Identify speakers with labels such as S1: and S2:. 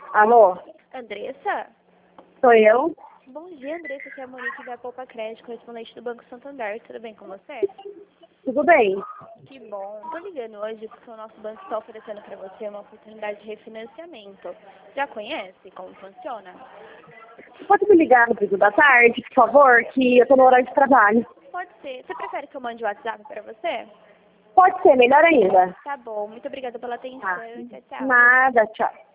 S1: Alô?
S2: Andressa?
S1: Sou eu?
S2: Bom dia, Andressa. Aqui é a Monique da Poupa Crédito, correspondente do Banco Santander. Tudo bem com você?
S1: Tudo bem?
S2: Que bom. Tô ligando hoje porque o nosso banco está oferecendo para você uma oportunidade de refinanciamento. Já conhece como funciona?
S1: Pode me ligar no período da tarde, por favor, que eu tô no horário de trabalho.
S2: Pode ser. Você prefere que eu mande o WhatsApp para você?
S1: Pode ser, melhor ainda.
S2: Tá bom. Muito obrigada pela atenção.
S1: Tá.
S2: Tchau, tchau.
S1: Nada, tchau.